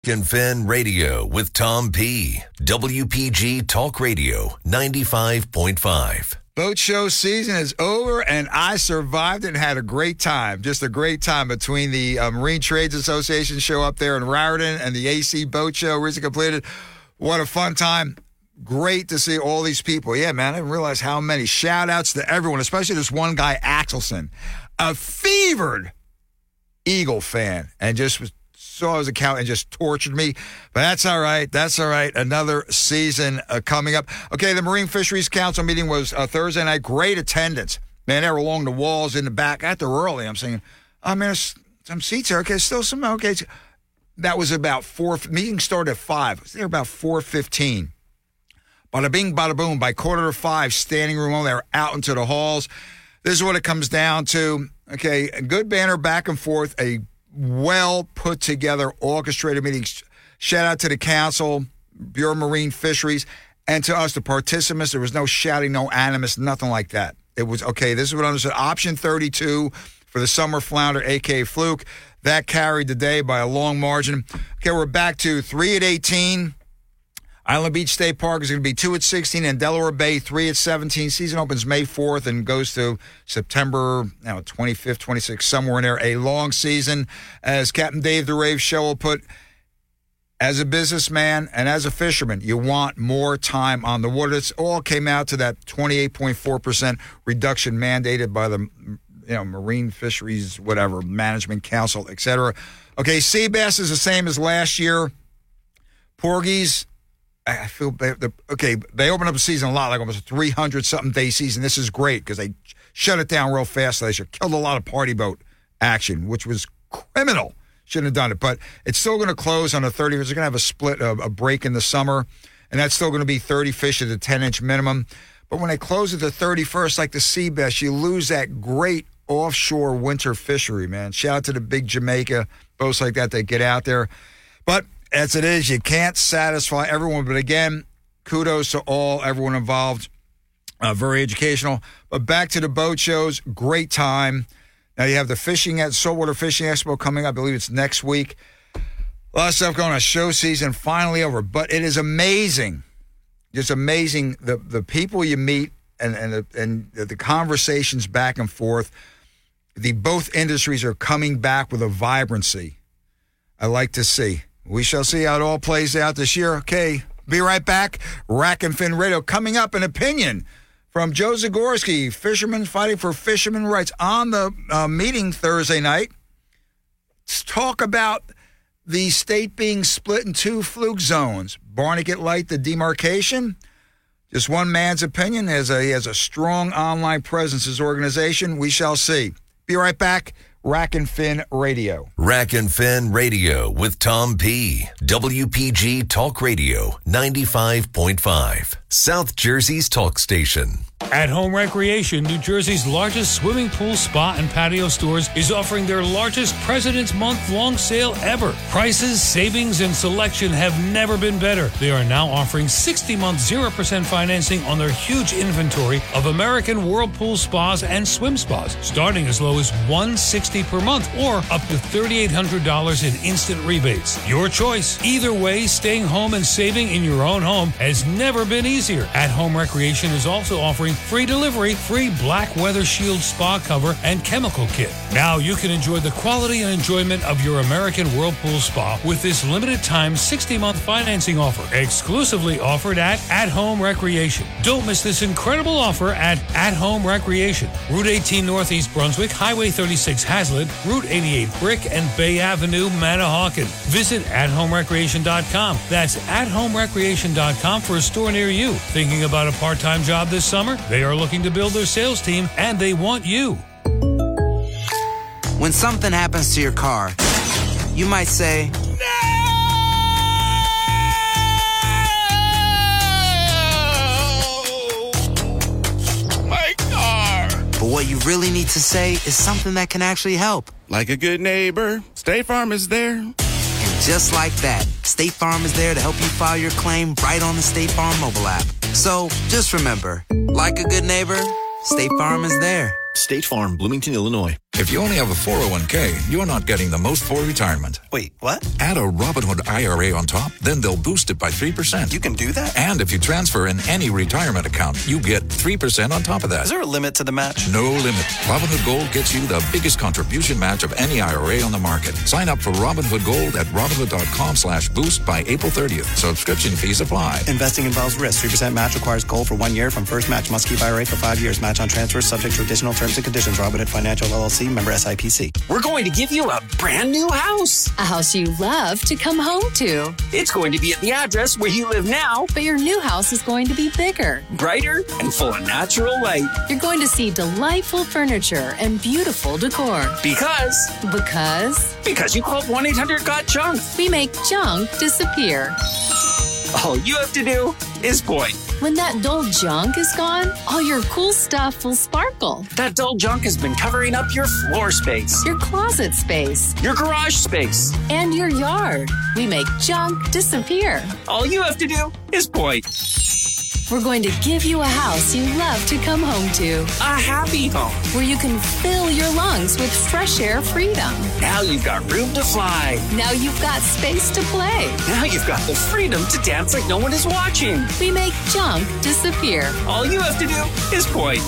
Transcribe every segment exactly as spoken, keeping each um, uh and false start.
and Finn Radio with Tom P. W P G Talk Radio ninety-five point five. Boat show season is over, and I survived it and had a great time. Just a great time between the uh, Marine Trades Association show up there in Raritan and the A C Boat Show recently completed. What a fun time. Great to see all these people. Yeah, man, I didn't realize how many. Shout-outs to everyone, especially this one guy, Axelson, a fevered Eagle fan, and just was, saw his account and just tortured me. But that's all right. That's all right. Another season uh, coming up. Okay, the Marine Fisheries Council meeting was uh, Thursday night. Great attendance. Man, they were along the walls in the back. Got there early. I'm saying, oh, man, there's some seats here. Okay, still some. Okay. That was about four. Meeting started at five. I was there about four fifteen. Bada bing, bada boom. By quarter to five, standing room only. They were out into the halls. This is what it comes down to. Okay, a good banner back and forth, a well put together orchestrated meeting. Shout out to the council, Bureau of Marine Fisheries, and to us, the participants. There was no shouting, no animus, nothing like that. It was, okay, this is what I understood. Option thirty-two for the summer flounder, a k a. Fluke. That carried the day by a long margin. Okay, we're back to three at eighteen. Island Beach State Park is going to be two at sixteen, and Delaware Bay three at seventeen. Season opens May fourth and goes to September you know, twenty-fifth, twenty-sixth, somewhere in there. A long season. As Captain Dave the Rave Show will put, as a businessman and as a fisherman, you want more time on the water. This all came out to that twenty-eight point four percent reduction mandated by the you know Marine Fisheries, whatever, Management Council, et cetera. Okay, sea bass is the same as last year. Porgies, I feel bad. Okay, they opened up the season a lot, like almost a three hundred something day season. This is great because they shut it down real fast last year. Killed a lot of party boat action, which was criminal. Shouldn't have done it, but it's still going to close on the thirtieth. They're going to have a split, a, a break in the summer, and that's still going to be thirty fish at a ten inch minimum. But when they close at the thirty-first, like the sea bass, you lose that great offshore winter fishery, man. Shout out to the big Jamaica boats like that that get out there. But as it is, you can't satisfy everyone. But again, kudos to all, everyone involved. Uh, very educational. But back to the boat shows. Great time. Now you have the fishing at Saltwater Fishing Expo coming up. I believe it's next week. A lot of stuff going on. Show season finally over. But it is amazing. Just amazing the the people you meet and and the, and the conversations back and forth. The both industries are coming back with a vibrancy I like to see. We shall see how it all plays out this year. Okay, be right back. Rack and Fin Radio coming up. An opinion from Joe Zagorski, fishermen fighting for fishermen rights, on the uh, meeting Thursday night. Let's talk about the state being split in two fluke zones. Barnegat Light, the demarcation. Just one man's opinion. As a, he has a strong online presence, his organization. We shall see. Be right back. Rack and Fin Radio. Rack and Fin Radio with Tom P. W P G Talk Radio ninety-five point five. South Jersey's talk station. At Home Recreation, New Jersey's largest swimming pool, spa, and patio stores, is offering their largest President's Month-long sale ever. Prices, savings, and selection have never been better. They are now offering sixty-month zero percent financing on their huge inventory of American Whirlpool spas and swim spas, starting as low as one hundred sixty dollars per month or up to three thousand eight hundred dollars in instant rebates. Your choice. Either way, staying home and saving in your own home has never been easier. At Home Recreation is also offering free delivery, free black weather shield spa cover, and chemical kit. Now you can enjoy the quality and enjoyment of your American Whirlpool spa with this limited time sixty-month financing offer, exclusively offered at At Home Recreation. Don't miss this incredible offer at At Home Recreation. Route eighteen Northeast Brunswick, Highway thirty-six Hazlitt, Route eighty-eight Brick, and Bay Avenue, Manahawkin. Visit at home recreation dot com. That's at home recreation dot com for a store near you. Thinking about a part-time job this summer? They are looking to build their sales team, and they want you. When something happens to your car, you might say, No! My car! But what you really need to say is something that can actually help. Like a good neighbor, State Farm is there. And just like that, State Farm is there to help you file your claim right on the State Farm mobile app. So just remember, like a good neighbor, State Farm is there. State Farm, Bloomington, Illinois. If you only have a four oh one k, you're not getting the most for retirement. Wait, what? Add a Robinhood I R A on top, then they'll boost it by three percent. You can do that? And if you transfer in any retirement account, you get three percent on top of that. Is there a limit to the match? No limit. Robinhood Gold gets you the biggest contribution match of any I R A on the market. Sign up for Robinhood Gold at Robinhood.com slash boost by April thirtieth. Subscription fees apply. Investing involves risk. three percent match requires gold for one year from first match. Must keep I R A for five years. Match on transfers subject to additional terms and conditions. Robinhood Financial L L C, member S I P C. We're going to give you a brand new house. A house you love to come home to. It's going to be at the address where you live now. But your new house is going to be bigger, brighter, and full of natural light. You're going to see delightful furniture and beautiful decor. Because? Because? Because you called one eight hundred got junk. We make junk disappear. All you have to do is point. When that dull junk is gone, all your cool stuff will sparkle. That dull junk has been covering up your floor space, your closet space, your garage space, and your yard. We make junk disappear. All you have to do is point. We're going to give you a house you love to come home to. A happy home. Where you can fill your lungs with fresh air freedom. Now you've got room to fly. Now you've got space to play. Now you've got the freedom to dance like no one is watching. We make junk disappear. All you have to do is point.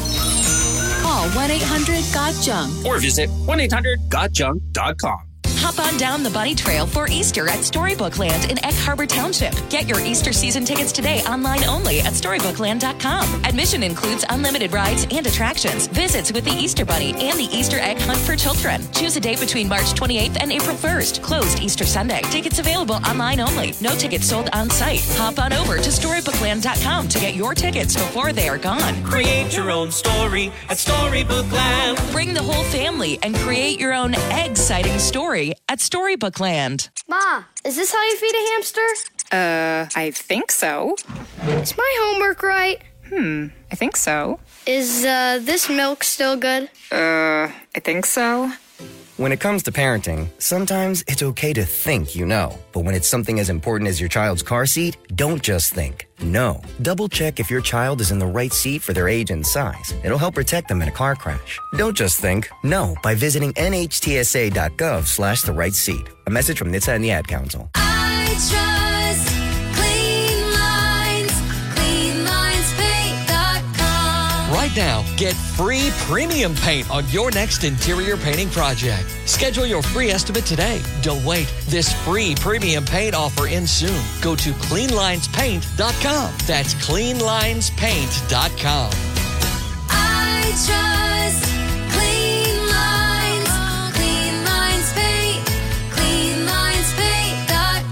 Call one eight hundred got junk. Or visit one eight hundred got junk dot com. Hop on down the Bunny Trail for Easter at Storybook Land in Egg Harbor Township. Get your Easter season tickets today online only at storybook land dot com. Admission includes unlimited rides and attractions, visits with the Easter Bunny, and the Easter egg hunt for children. Choose a date between March twenty-eighth and April first. Closed Easter Sunday. Tickets available online only. No tickets sold on site. Hop on over to storybook land dot com to get your tickets before they are gone. Create your own story at Storybook Land. Bring the whole family and create your own egg-sighting story at Storybook Land. Ma, is this how you feed a hamster? Uh, I think so. Is my homework right? Hmm, I think so. Is, uh, this milk still good? Uh, I think so. When it comes to parenting, sometimes it's okay to think you know. But when it's something as important as your child's car seat, don't just think. No. Double check if your child is in the right seat for their age and size. It'll help protect them in a car crash. Don't just think. No by visiting N H T S A dot gov slash the right seat. A message from N H T S A and the Ad Council. I trust Clean Lines. Clean Lines Paint dot com. Right now, get free premium paint on your next interior painting project. Schedule your free estimate today. Don't wait. This free premium paint offer ends soon. Go to clean lines paint dot com. That's clean lines paint dot com. I trust Clean Lines. Clean Lines Paint. clean lines paint dot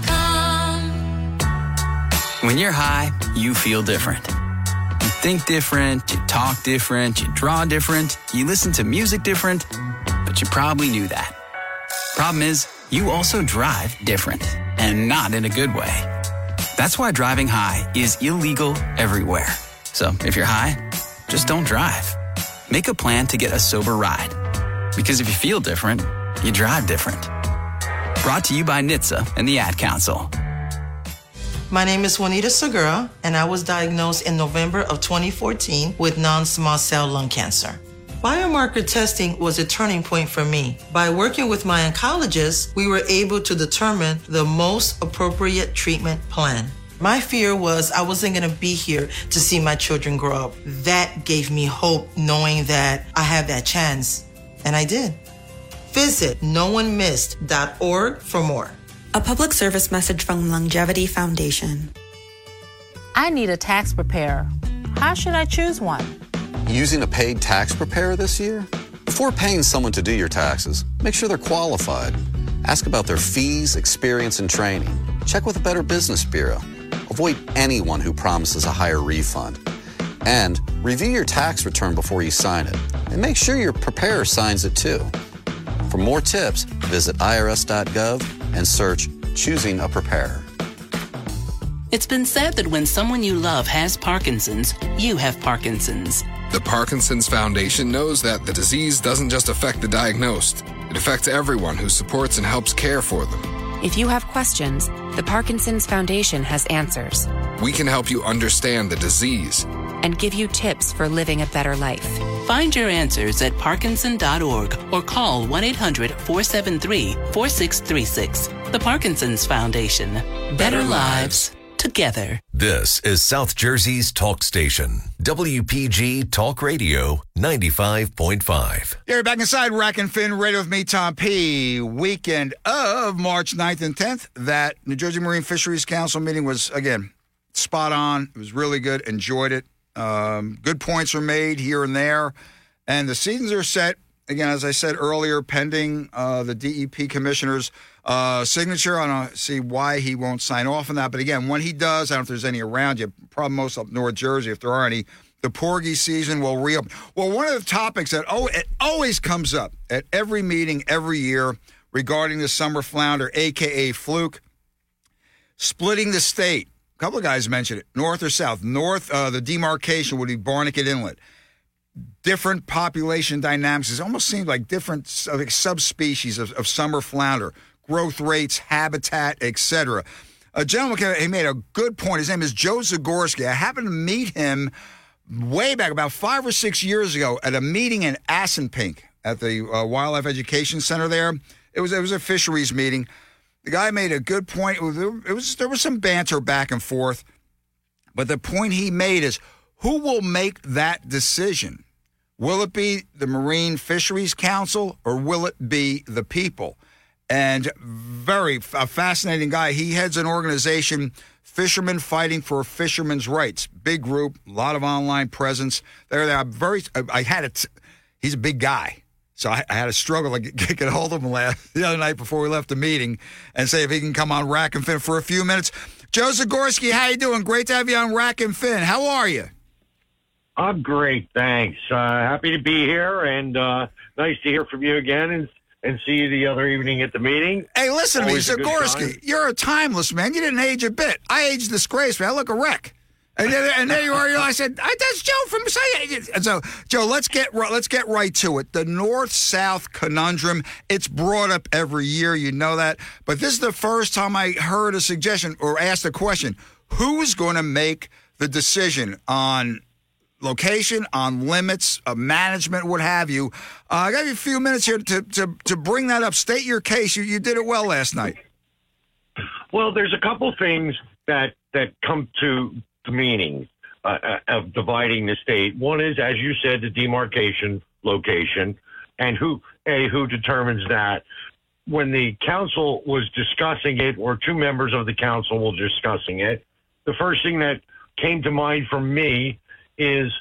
com. When you're high, you feel different. You think different, you talk different, you draw different, you listen to music different, but you probably knew that. Problem is, you also drive different, and not in a good way. That's why driving high is illegal everywhere. So if you're high, just don't drive. Make a plan to get a sober ride. Because if you feel different, you drive different. Brought to you by N H T S A and the Ad Council. My name is Juanita Segura, and I was diagnosed in November of twenty fourteen with non-small cell lung cancer. Biomarker testing was a turning point for me. By working with my oncologist, we were able to determine the most appropriate treatment plan. My fear was I wasn't going to be here to see my children grow up. That gave me hope, knowing that I have that chance. And I did. Visit no one missed dot org for more. A public service message from Longevity Foundation. I need a tax preparer. How should I choose one? Using a paid tax preparer this year? Before paying someone to do your taxes, make sure they're qualified. Ask about their fees, experience, and training. Check with a Better Business Bureau. Avoid anyone who promises a higher refund. And review your tax return before you sign it. And make sure your preparer signs it too. For more tips, visit I R S dot gov and search Choosing a Preparer. It's been said that when someone you love has Parkinson's, you have Parkinson's. The Parkinson's Foundation knows that the disease doesn't just affect the diagnosed. It affects everyone who supports and helps care for them. If you have questions, the Parkinson's Foundation has answers. We can help you understand the disease, and give you tips for living a better life. Find your answers at Parkinson dot org or call one eight hundred four seven three four six three six. The Parkinson's Foundation. Better lives together. This is South Jersey's talk station, W P G Talk Radio ninety-five point five. Here, back inside Rack and Fin Radio with me, Tom P. Weekend of March ninth and tenth. That New Jersey Marine Fisheries Council meeting was, again, spot on. It was really good. Enjoyed it. Um, good points were made here and there. And the seasons are set, again, as I said earlier, pending uh, the D E P commissioner's uh, signature. I don't see why he won't sign off on that. But again, when he does, I don't know if there's any around you, probably most up North Jersey, if there are any, the porgy season will reopen. Well, one of the topics that oh, it always comes up at every meeting every year regarding the summer flounder, a k a fluke, splitting the state. A couple of guys mentioned it, north or south. North, uh, the demarcation would be Barnegat Inlet. Different population dynamics. It almost seems like different uh, like subspecies of, of summer flounder, growth rates, habitat, et cetera. A gentleman, he made a good point. His name is Joe Zagorski. I happened to meet him way back, about five or six years ago, at a meeting in Assunpink at the uh, Wildlife Education Center there. It was, it was a fisheries meeting. The guy made a good point. It was, it was there was some banter back and forth, but the point he made is, who will make that decision? Will it be the Marine Fisheries Council or will it be the people? And very a fascinating guy. He heads an organization, Fishermen Fighting for Fishermen's Rights. Big group, a lot of online presence. There, they are very. I had it. He's a big guy. So I, I had a struggle to get, get a hold of him last, the other night before we left the meeting and say if he can come on Rack and Fin for a few minutes. Joe Zagorski, how you doing? Great to have you on Rack and Fin. How are you? I'm great, thanks. Uh, happy to be here, and uh, nice to hear from you again and and see you the other evening at the meeting. Hey, listen Always to me, Zagorski. You're a timeless man. You didn't age a bit. I aged disgracefully. I look a wreck. And then, and there you are. You know, I said, "That's Joe from." And so, Joe, let's get let's get right to it. The North-South conundrum. It's brought up every year. You know that. But this is the first time I heard a suggestion or asked a question: who's going to make the decision on location, on limits, uh, management, what have you? Uh, I got you a few minutes here to to to bring that up. State your case. You you did it well last night. Well, there's a couple things that that come to the meaning uh, of dividing the state. One is, as you said, the demarcation location, and who a who determines that. When the council was discussing it, or two members of the council were discussing it, the first thing that came to mind for me is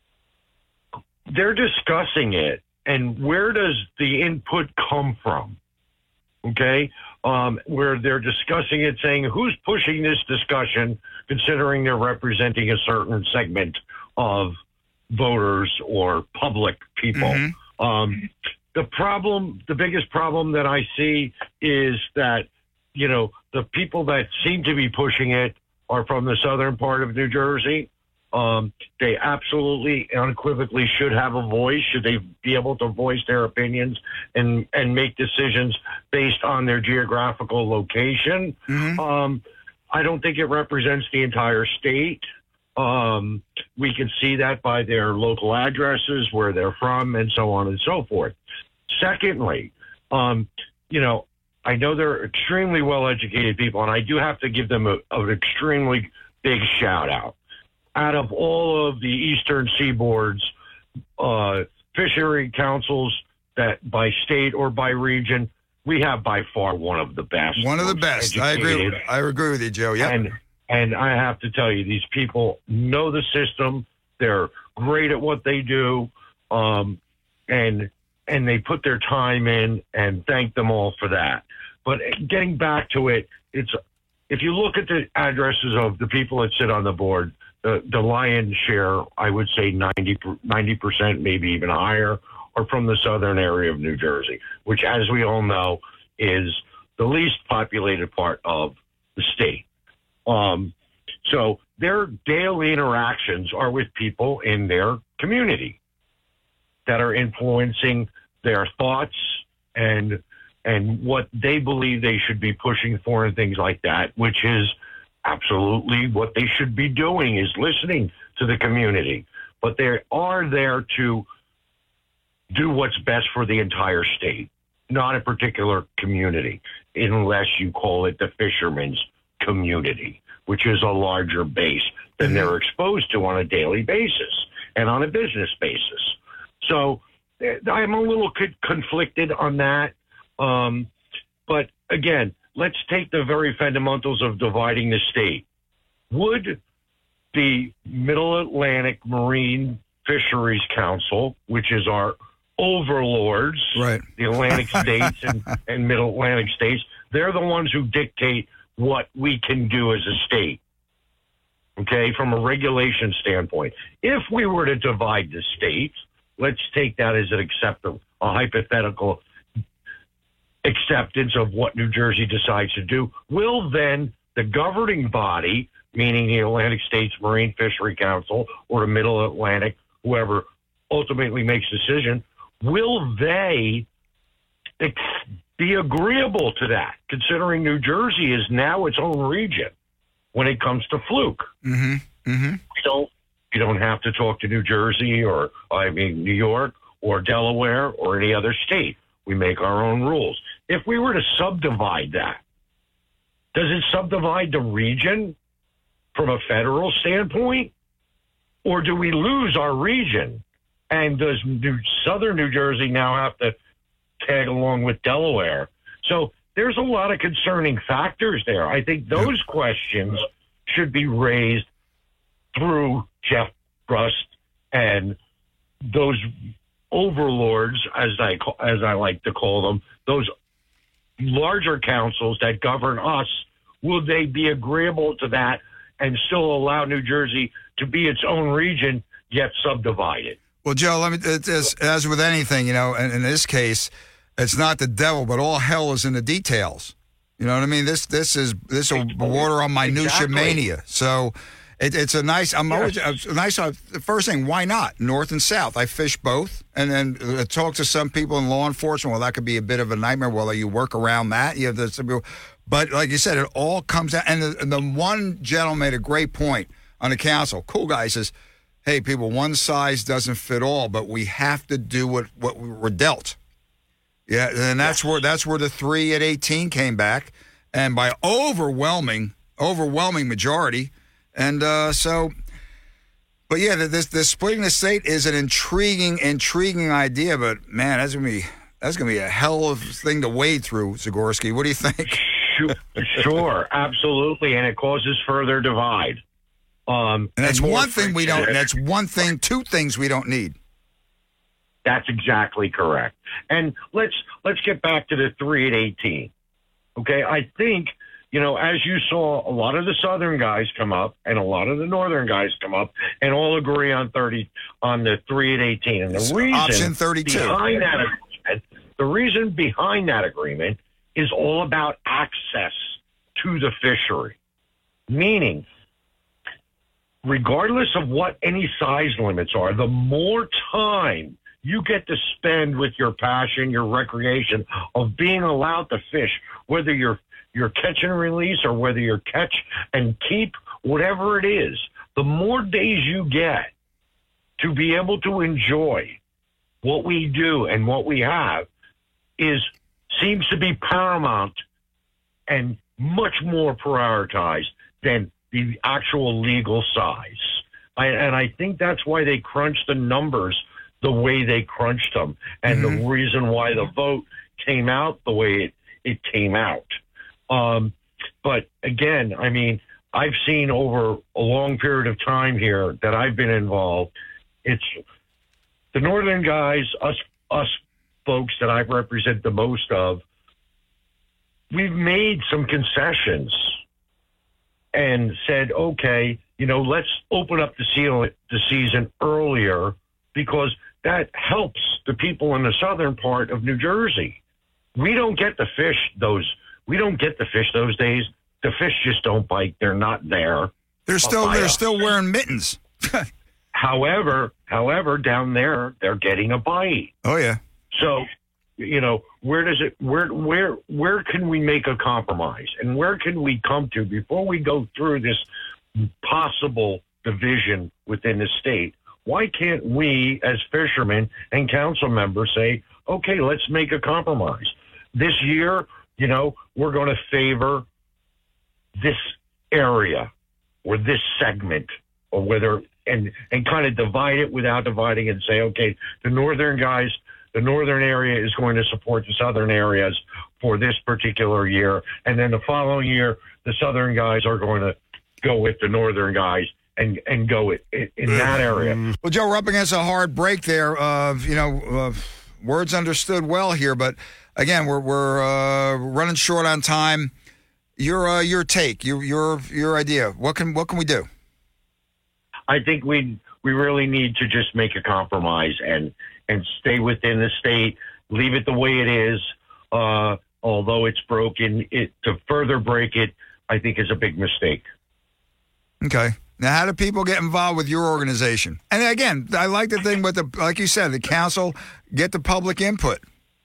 they're discussing it, and where does the input come from? Okay, um, where they're discussing it, saying who's pushing this discussion, considering they're representing a certain segment of voters or public people. Mm-hmm. Um, the problem, the biggest problem that I see is that, you know, the people that seem to be pushing it are from the southern part of New Jersey. Um, they absolutely unequivocally should have a voice. Should they be able to voice their opinions and, and make decisions based on their geographical location? Mm-hmm. Um, I don't think it represents the entire state. Um, we can see that by their local addresses, where they're from, and so on and so forth. Secondly, um, you know, I know they're extremely well-educated people, and I do have to give them a, an extremely big shout-out. Out of all of the Eastern Seaboard's uh, fishery councils that by state or by region, we have by far one of the best. One of the best. I agree. I agree with you, Joe. Yeah. And and I have to tell you, these people know the system. They're great at what they do, um, and and they put their time in. And thank them all for that. But getting back to it, it's if you look at the addresses of the people that sit on the board, the, the lion's share, I would say ninety percent, maybe even higher, are from the southern area of New Jersey, which, as we all know, is the least populated part of the state. Um, so their daily interactions are with people in their community that are influencing their thoughts and and what they believe they should be pushing for and things like that, which is absolutely what they should be doing, is listening to the community, but they are there to do what's best for the entire state, not a particular community, unless you call it the fishermen's community, which is a larger base than mm-hmm. they're exposed to on a daily basis and on a business basis. So I'm a little conflicted on that. Um, but again, let's take the very fundamentals of dividing the state. Would the Middle Atlantic Marine Fisheries Council, which is our overlords, right. the Atlantic states and, and Middle Atlantic states, they're the ones who dictate what we can do as a state, okay, from a regulation standpoint. If we were to divide the states, let's take that as an acceptable, a hypothetical acceptance of what New Jersey decides to do. Will then the governing body, meaning the Atlantic States Marine Fishery Council or the Middle Atlantic, whoever ultimately makes the decision, will they ex- be agreeable to that, considering New Jersey is now its own region when it comes to fluke? Mm-hmm. Mm-hmm. We don't, you don't have to talk to New Jersey or, I mean, New York or Delaware or any other state. We make our own rules. If we were to subdivide that, does it subdivide the region from a federal standpoint? Or do we lose our region? And does New, Southern New Jersey now have to tag along with Delaware? So there's a lot of concerning factors there. I think those questions should be raised through Jeff Rust and those overlords, as I as I like to call them, those larger councils that govern us. Will they be agreeable to that and still allow New Jersey to be its own region, yet subdivided? Well, Joe, let me, as, as with anything, you know, in, in this case, it's not the devil, but all hell is in the details. You know what I mean? This this is this will border on minutia exactly. mania. So it, it's a nice. I'm yes. always a nice. Uh, the first thing, why not north and south? I fish both, and then uh, talk to some people in law enforcement. Well, that could be a bit of a nightmare. Well, you work around that. You have the some people, but like you said, it all comes out. And the, and the one gentleman made a great point on the council. Cool guy says, "Hey, people, one size doesn't fit all, but we have to do what what we were dealt." Yeah, and that's yes. where that's where the three at eighteen came back, and by overwhelming, overwhelming majority, and uh, so. But yeah, this this splitting the state is an intriguing, intriguing idea. But man, that's gonna be that's gonna be a hell of a thing to wade through, Zagorski. What do you think? Sure, sure, absolutely, and it causes further divide. Um, and that's and one thing we don't. That's one thing. Two things we don't need. That's exactly correct. And let's let's get back to the three at eighteen. Okay, I think, you know, as you saw, a lot of the southern guys come up and a lot of the northern guys come up and all agree on thirty on the three at eighteen. And the it's reason option thirty-two. behind that agreement, the reason behind that agreement is all about access to the fishery. Meaning, regardless of what any size limits are, the more time you get to spend with your passion, your recreation of being allowed to fish, whether you're you're catch and release or whether you're catch and keep, whatever it is, the more days you get to be able to enjoy what we do and what we have is seems to be paramount and much more prioritized than the actual legal size. I, and I think that's why they crunch the numbers the way they crunched them, and mm-hmm. the reason why the vote came out the way it, it came out. Um, but again, I mean, I've seen over a long period of time here that I've been involved, it's the northern guys, us, us folks that I represent the most of, we've made some concessions and said, okay, you know, let's open up the, seal, the season earlier, because that helps the people in the southern part of New Jersey. We don't get to fish those. We don't get to fish those days. The fish just don't bite. They're not there. They're still they're us. still wearing mittens. however, however, down there they're getting a bite. Oh yeah. So, you know, where does it? Where where where can we make a compromise? And where can we come to before we go through this possible division within the state. Why can't we, as fishermen and council members, say, okay, let's make a compromise. This year, you know, we're going to favor this area or this segment, or whether, and, and kind of divide it without dividing and say, okay, the northern guys, the northern area is going to support the southern areas for this particular year. And then the following year, the southern guys are going to go with the northern guys and, and go in, in that area. Well, Joe, we're up against a hard break there. Uh, you know, uh, words understood well here, but again, we're we're uh, running short on time. Your uh, your take, your your your idea. What can what can we do? I think we we really need to just make a compromise and and stay within the state, leave it the way it is. Uh, although it's broken, it to further break it, I think, is a big mistake. Okay. Now, how do people get involved with your organization? And again, I like the thing with the, like you said, the council, get the public input.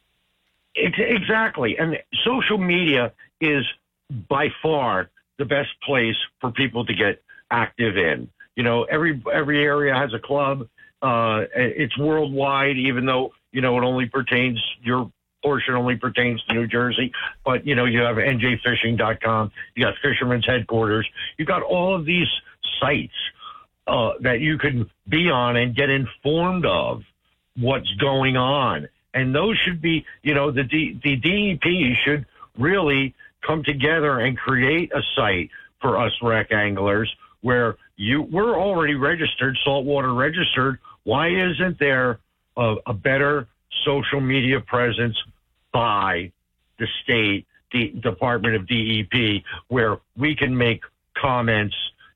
Exactly. And social media is by far the best place for people to get active in. You know, every every area has a club. Uh, it's worldwide, even though, you know, it only pertains, your portion only pertains to New Jersey. But, you know, you have N J fishing dot com, you got Fisherman's Headquarters, you got all of these sites uh, that you can be on and get informed of what's going on. And those should be, you know, the D, the D E P should really come together and create a site for us rec anglers where you we're already registered, saltwater registered. Why isn't there a, a better social media presence by the state, the Department of D E P, where we can make comments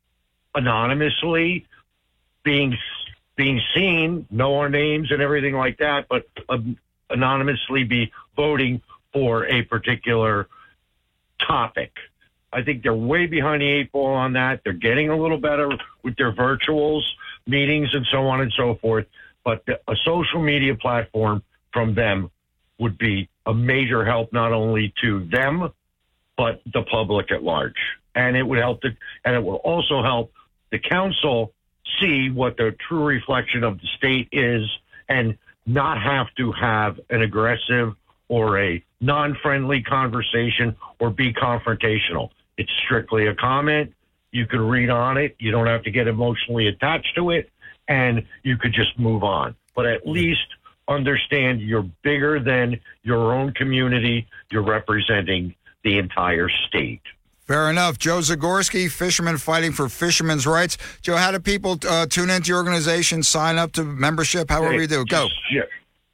anonymously, being being seen, know our names and everything like that, but um, anonymously be voting for a particular topic. I think they're way behind the eight ball on that. They're getting a little better with their virtuals, meetings, and so on and so forth. But the, a social media platform from them would be a major help, not only to them, but the public at large. And it would help, the, and it will also help the council see what the true reflection of the state is and not have to have an aggressive or a non-friendly conversation or be confrontational. It's strictly a comment. You can read on it. You don't have to get emotionally attached to it, and you could just move on. But at least understand you're bigger than your own community. You're representing the entire state. Fair enough. Joe Zagorski, fisherman fighting for fishermen's rights. Joe, how do people uh, tune into your organization, sign up to membership, however you do? Go. Yeah.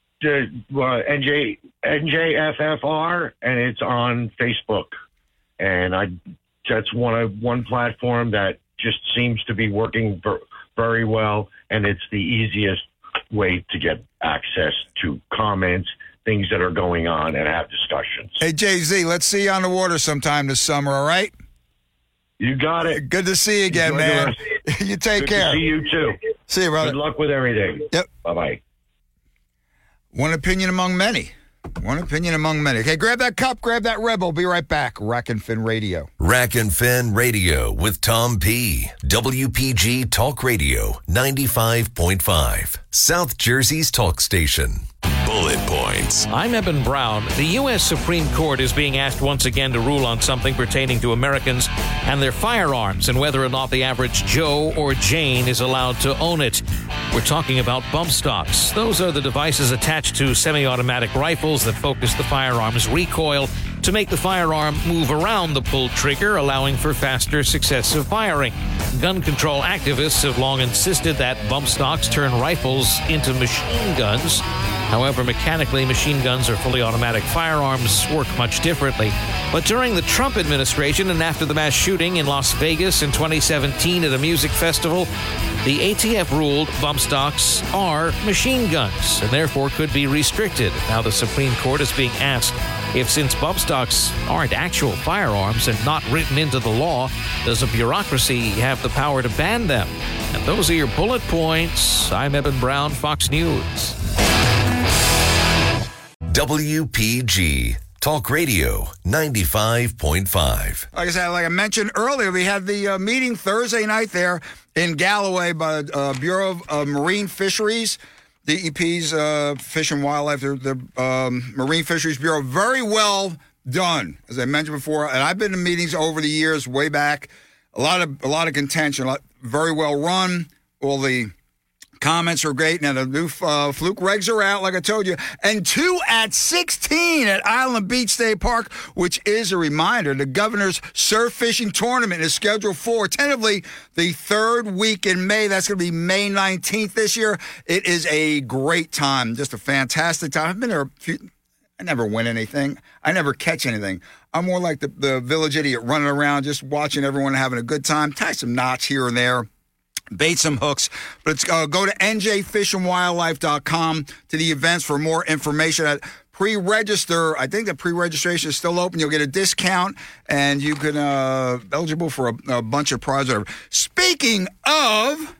Uh, N J, N J F F R, and it's on Facebook. And I, that's one of one platform that just seems to be working ver, very well, and it's the easiest way to get access to comments, things that are going on, and have discussions. Hey, Jay-Z, let's see you on the water sometime this summer, all right? You got it. Good to see you again, Enjoy man. You take Good care. To see you, too. See you, brother. Good luck with everything. Yep. Bye-bye. One opinion among many. One opinion among many. Okay, grab that cup, grab that Red Bull. Be right back. Rack and Fin Radio. Rack and Fin Radio with Tom P. W P G Talk Radio ninety-five point five. South Jersey's talk station. Bullet points. I'm Eben Brown. The U S Supreme Court is being asked once again to rule on something pertaining to Americans and their firearms and whether or not the average Joe or Jane is allowed to own it. We're talking about bump stocks. Those are the devices attached to semi-automatic rifles that focus the firearm's recoil to make the firearm move around the pulled trigger, allowing for faster successive firing. Gun control activists have long insisted that bump stocks turn rifles into machine guns. However, mechanically, machine guns or fully automatic firearms work much differently. But during the Trump administration and after the mass shooting in Las Vegas in twenty seventeen at a music festival, the A T F ruled bump stocks are machine guns and therefore could be restricted. Now the Supreme Court is being asked if, since bump stocks aren't actual firearms and not written into the law, does a bureaucracy have the power to ban them? And those are your bullet points. I'm Eben Brown, Fox News. W P G Talk Radio ninety-five point five. Like I said, like I mentioned earlier, we had the uh, meeting Thursday night there in Galloway by the uh, Bureau of uh, Marine Fisheries, D E P's uh, Fish and Wildlife, the, the um, Marine Fisheries Bureau. Very well done, as I mentioned before. And I've been to meetings over the years, way back. A lot of a lot of contention, a lot, very well run. All the comments are great. Now, the new uh, fluke regs are out, like I told you. And two at sixteen at Island Beach State Park, which is a reminder. The Governor's Surf Fishing Tournament is scheduled for, tentatively, the third week in May. That's going to be May nineteenth this year. It is a great time, just a fantastic time. I've been there a few... I never win anything. I never catch anything. I'm more like the, the village idiot running around, just watching everyone having a good time. Tie some knots here and there. Bait some hooks. But it's, uh, go to N J fish and wildlife dot com to the events for more information. At pre-register, I think the pre-registration is still open. You'll get a discount, and you can uh, eligible for a, a bunch of prizes. Speaking of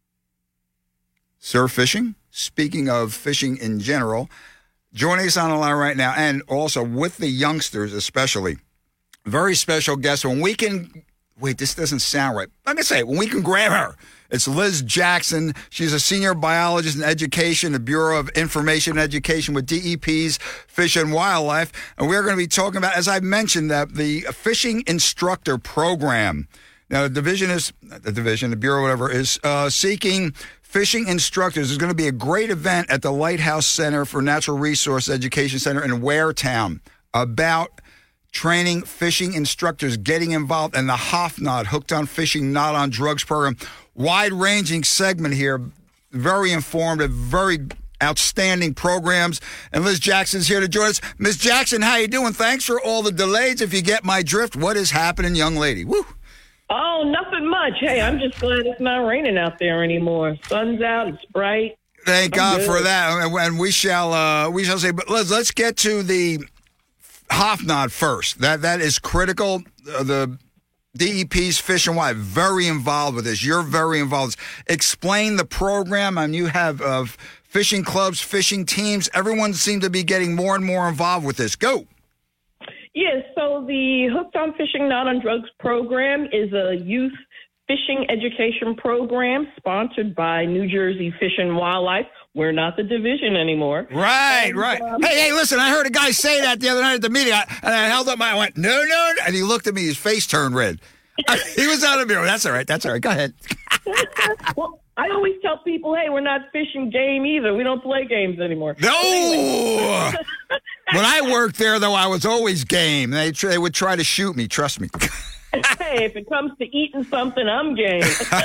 surf fishing, speaking of fishing in general, joining us on the line right now, and also with the youngsters especially, very special guest. When we can, wait, this doesn't sound right. I'm going to say it, when we can grab her. It's Liz Jackson. She's a senior biologist in education, the Bureau of Information and Education with D E P's Fish and Wildlife. And we're going to be talking about, as I mentioned, that the fishing instructor program. Now, the division is, the division, the Bureau, whatever, is uh, seeking fishing instructors. There's going to be a great event at the Lighthouse Center for Natural Resource Education Center in Waretown about training fishing instructors, getting involved in the HOFNOD, Hooked on Fishing, Not on Drugs program. Wide-ranging segment here, very informative, very outstanding programs. And Liz Jackson's here to join us. Miz Jackson, how you doing? Thanks for all the delays. If you get my drift, what is happening, young lady? Woo! Oh, nothing much. Hey, I'm just glad it's not raining out there anymore. Sun's out, it's bright. Thank I'm God good. for that. And we shall uh, we shall say, but let's let's get to the HOFNOD first. That that is critical. Uh, the D E P's Fish and Wildlife, very involved with this. You're very involved. Explain the program, and you have uh, fishing clubs, fishing teams. Everyone seems to be getting more and more involved with this. Go. Yes, so the Hooked on Fishing, Not on Drugs program is a youth fishing education program sponsored by New Jersey Fish and Wildlife. We're not the division anymore. Right, and, right. Um, hey, hey, listen, I heard a guy say that the other night at the meeting, I, and I held up my, I went, no, no, no, and he looked at me, his face turned red. I, he was out of the mirror. That's all right, that's all right. Go ahead. Well, I always tell people, hey, we're not fishing game either. We don't play games anymore. No! Anyway. When I worked there, though, I was always game. They, they would try to shoot me, trust me. Hey, if it comes to eating something, I'm game.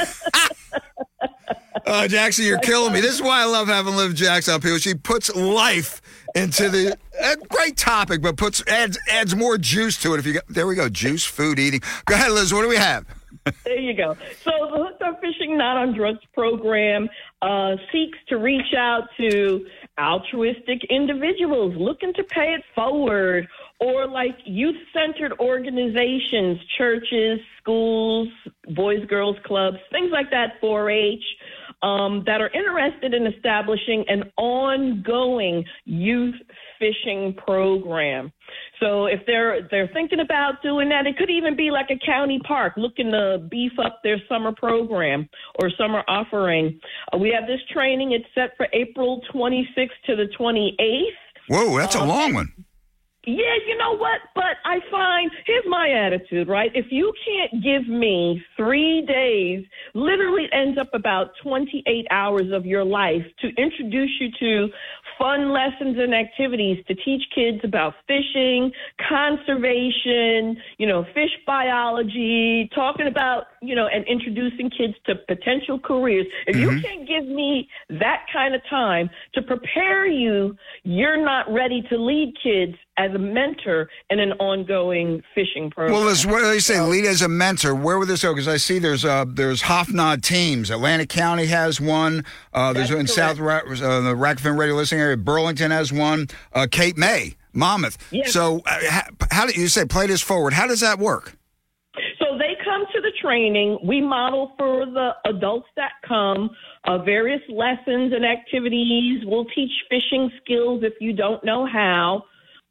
Oh, Jackson, you're killing me. This is why I love having Liv Jackson up here. She puts life into the uh, great topic, but puts adds adds more juice to it. If you got, there we go, juice, food, eating. Go ahead, Liz. What do we have? There you go. So the Hooked on Fishing, Not on Drugs program uh, seeks to reach out to altruistic individuals looking to pay it forward, or like youth-centered organizations, churches, schools, boys, girls clubs, things like that, four H, um, that are interested in establishing an ongoing youth fishing program. So if they're they're thinking about doing that, it could even be like a county park looking to beef up their summer program or summer offering. Uh, we have this training. It's set for April twenty-sixth to the twenty-eighth. Whoa, that's Um, a long one. Yeah, you know what? But I find, here's my attitude, right? If you can't give me three days, literally ends up about twenty-eight hours of your life to introduce you to fun lessons and activities to teach kids about fishing, conservation, you know, fish biology, talking about, you know, and introducing kids to potential careers. If Mm-hmm. you can't give me that kind of time to prepare you, you're not ready to lead kids as a mentor in an ongoing fishing program. Well, Liz, what do they say? Lead as a mentor. Where would this go? Because I see there's uh, there's HOFNOD teams. Atlantic County has one. Uh, there's That's in South Ra- uh, the Rackfin radio listening area. Burlington has one. Uh, Cape May, Monmouth. Yes. So uh, how, how do you say play this forward? How does that work? So they come to the training. We model for the adults that come uh, various lessons and activities. We'll teach fishing skills if you don't know how.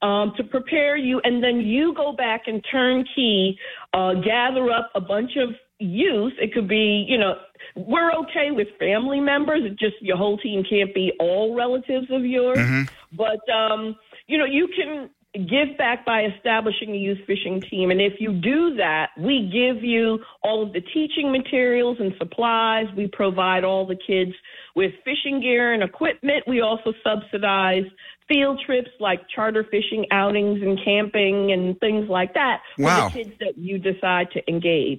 um, to prepare you, and then you go back and turnkey, uh, gather up a bunch of youth. It could be, you know, we're okay with family members. It's just your whole team can't be all relatives of yours. Mm-hmm. But, um, you know, you can give back by establishing a youth fishing team. And if you do that, we give you all of the teaching materials and supplies. We provide all the kids with fishing gear and equipment. We also subsidize field trips like charter fishing outings and camping and things like that Wow. for the kids that you decide to engage.